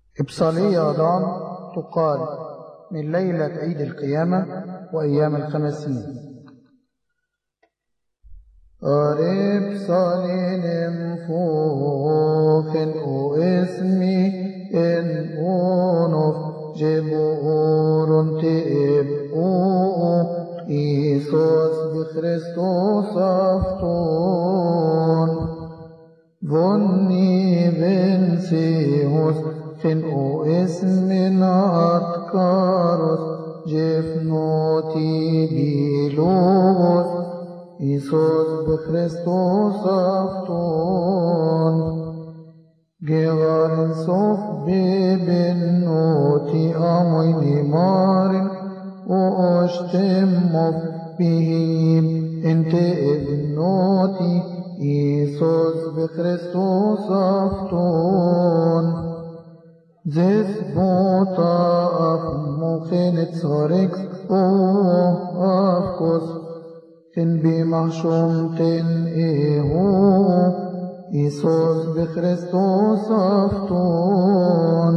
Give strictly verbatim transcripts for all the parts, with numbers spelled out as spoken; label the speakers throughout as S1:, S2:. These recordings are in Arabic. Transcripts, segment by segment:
S1: إبصالية أضان تقال من ليلة عيد القيامة وأيام الخمسين. أريب صالين فوخن أو اسمي إن أونف جبور تئب أو إيسوس بخريستوس أفتون فني بنسيهوس خن أو اسم أتكاروس جفنوتي بيلوس إيسوس بخريستوس أفتون جغال صف ببنوتي أمي مارن وأشتم بهم انت ابنوتي إيسوس بخريستوس أفتون زيس بوتا أفموخين تصارك أوه أفكس تن بمحشوم تن إيهو إيسوس بخريستوس أفتون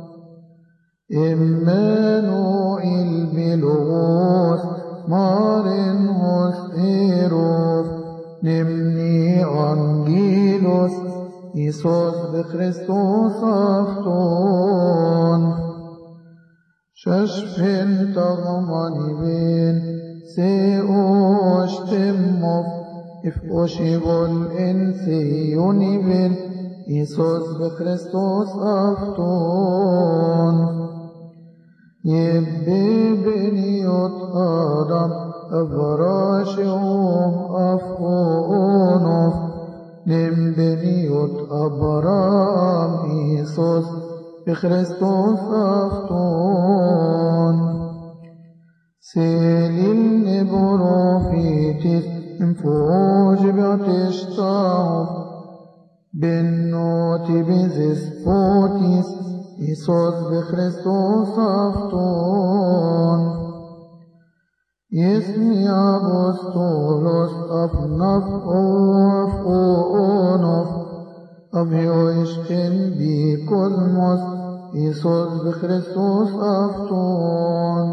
S1: إمانوئيل بلغوس مارن هوس إيروف نمني أنجيلوس إيسوس بخريستوس أفتون ششفن تغماني بين سيئوش تمف إفقوشيبول إنسيوني بين إيسوس بخريستوس أفتون يبي بنيوت آدم أفراشهم أفقونف نم بنيوت أبرام إيسوس بخريستوس أفتون سيلين نبروفيتس انفوج بعتشتاو بنوتي بزيس بوتيس إيسوس بخريستوس أفتون يسمي أبوستولوس أفنف أوف أونف أبيو إشكن بي كوزموس إيسوس بخريستوس أفتون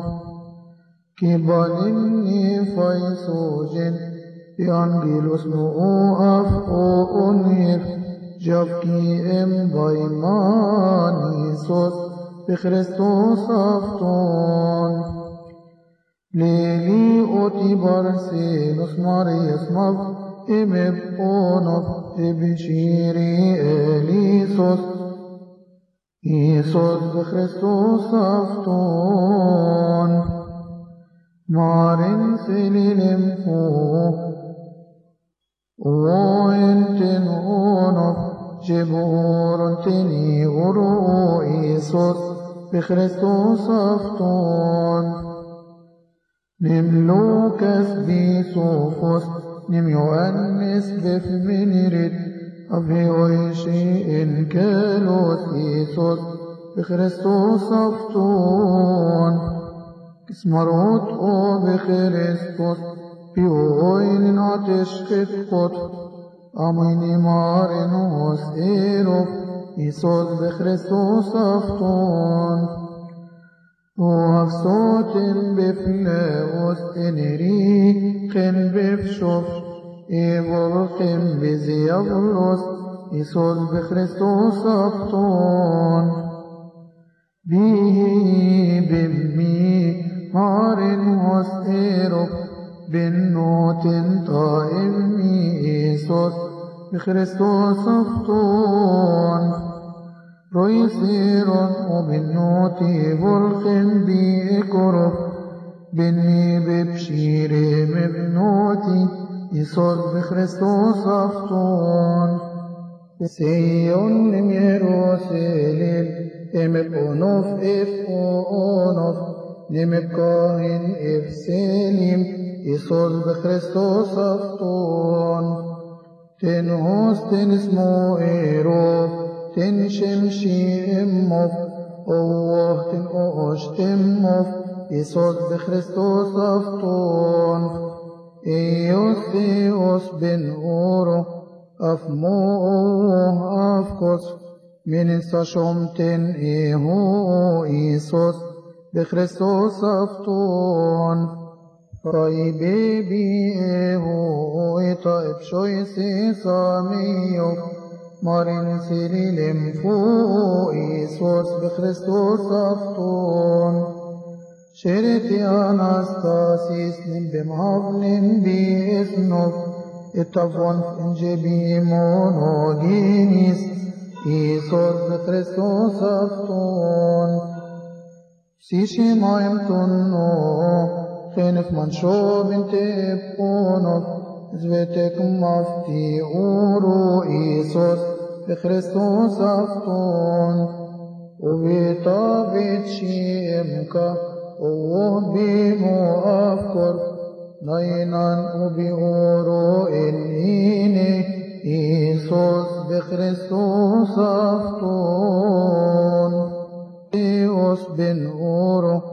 S1: كيبانيني فايسوجن بأنجيلوس نو أفقونيف جابكي ام بايمان إيسوس بخريستوس أفتون ليلي أوتي بارسينوس ماريس مف إمب أونف إبشيري إليسوس إيسوس بخريستوس أفتون مارن سليلم فوق وإنتن أونف جبور تني غرو إيسوس بخريستوس أفتون نملوكس بيسوفوس نم يؤنس بفمنرد أفيويشي إن كالوس إيسوس بخريستوس أفتون اسمروت او بخريستوس بيوين عتشقت قط أميني مارنوس إيروف إيسوس بخريستوس أفتون وأفسوت بفلاوس إنريقن بفشوف إيبورقن بزيابلوس إيسوس بخريستوس أفتون به بمي مارن وسيرف بنوت طائمي إيسوس بخريستوس أفتون رويسيرون وبنوتي برخن بإكرف بني ببشيري مبنوتي إيسوس بخريستوس أفتون سيون من يروسلم إمب أونوف إف أونوف نمب كاهن إف سليم إيسوس بخريستوس أفتون تنهوس تنسمو إيروف تنشمشي إموف أوه تنقوش تموف إيسوس بخريستوس أفتون إيوس إيوس بن أورو أفمو أفكس من ساشومتن إيهو إيسوس بخريستوس أفتون راي بيبي إيهو إطائب شويسي ساميو مارين سيري لمفو إيسوس بخريستوس أفتون شريتي أناستاسيس بمهفلن بإثنوف اتفون انجبي مونوجينيس إيسوس بخريستوس أفتون سيشي مايم تنو خينف منشو بنت إبقونوف زويتك مفتي أورو إيسوس بخريستوس أفتون وبيطا بيتشي إمكا وبيمو أفكر ناينان وبيورو إنيني إيسوس بخريستوس أفتون إيوس بن أورو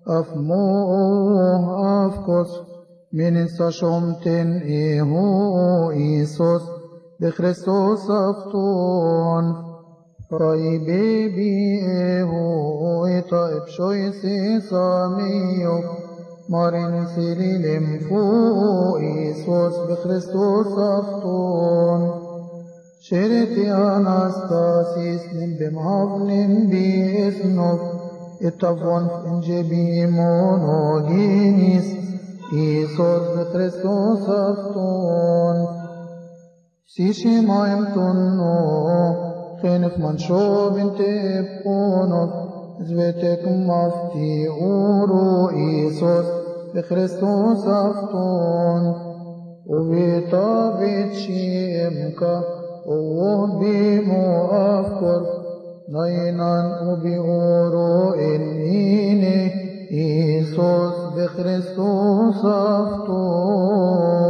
S1: أفموه أفكس من ساشومتن إيهو إيسوس بخريستوس أفتون راي بيبي إيهو إطائب شويسي ساميو مارين سيري لمفو إيسوس بخريستوس أفتون شريتي أناستاسيس بمهفلن بإثنوف اتفون انجبي مونوجينيس إيسوس بخريستوس أفتون سيشي مايم تنو خينف منشو بنت إبقونوف زويتك مفتي أورو إيسوس بخريستوس أفتون وبيطا بيتشي إمكا وبيمو أفكر ناينان وبيورو إنيني إيسوس بخريستوس أفتون